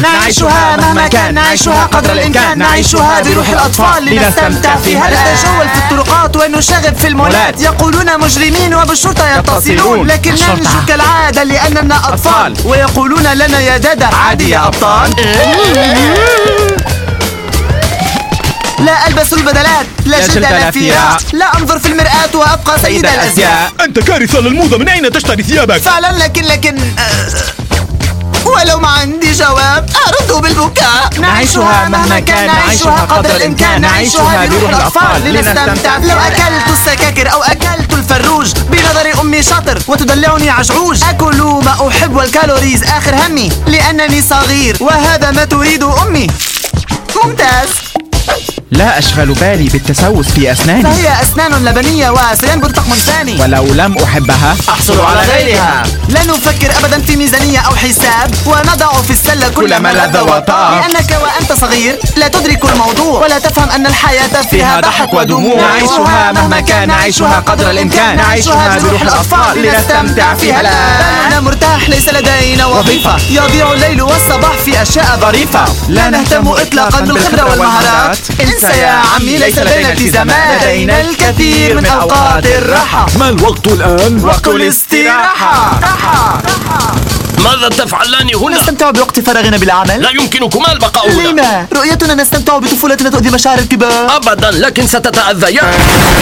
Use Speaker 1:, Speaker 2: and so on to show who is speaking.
Speaker 1: نعيشها مهما كان، نعيشها قدر الإمكان، نعيشها بروح الأطفال لنستمتع فيها. نتجول في الطرقات ونشغب في المولات، يقولون مجرمين وبالشرطة يتصلون، لكن ننجو كالعادة لأننا أطفال، ويقولون لنا يا دادا عادي يا أبطال. لا ألبس البدلات، لا جلد فيها، لا أنظر في المرآة وأبقى سيد الأزياء.
Speaker 2: أنت كارثة للموضة، من أين تشتري ثيابك؟
Speaker 1: فعلا لكن ولو ما عندي جواب أرد بالبكاء. نعيشها مهما كان، نعيشها قدر الإمكان، نعيشها بروح الأطفال لنستمتع. لو أكلت السكاكر أو أكلت الفروج، بنظر أمي شاطر وتدلعني عجعوج. أكل ما أحب والكالوريز آخر همي، لأنني صغير وهذا ما تريد أمي. ممتاز.
Speaker 3: لا أشغل بالي بالتسوس في أسناني،
Speaker 1: فهي أسنان لبنية وسينبت طقم ثاني،
Speaker 3: ولو لم أحبها
Speaker 1: أحصل على غيرها. لا نفكر أبدا في ميزانية أو حساب، ونضع في السلة كل ما لذ وطاب، لأنك وأنت صغير لا تدرك الموضوع ولا تفهم أن الحياة فيها ضحك ودموع.
Speaker 3: نعيشها مهما كان، نعيشها قدر الإمكان، نعيشها بروح الأطفال لنستمتع فيها.
Speaker 1: لا أنا مرتاح، ليس لدينا وظيفة، يضيع الليل والصباح في أشياء ظريفة. لا نهتم إطلاقا بالخبرة والمهارات، انسى يا عمي، ليس لدينا التزامات، لدينا الكثير من أوقات الراحة.
Speaker 2: ما الوقت الآن؟
Speaker 1: وقت الاستراحة.
Speaker 4: ماذا تفعلان هنا؟
Speaker 1: نستمتع بوقت فراغنا بالعمل.
Speaker 4: لا يمكنكما البقاء هنا.
Speaker 1: لما؟ رؤيتنا نستمتع بطفولتنا تؤذي مشاعر الكبار.
Speaker 4: أبدا، لكن ستتأذيان.